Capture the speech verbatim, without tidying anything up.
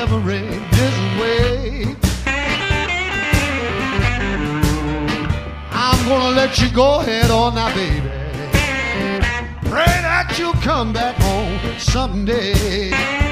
every this way. I'm gonna let you go ahead on now, baby. Pray that you'll come back home someday.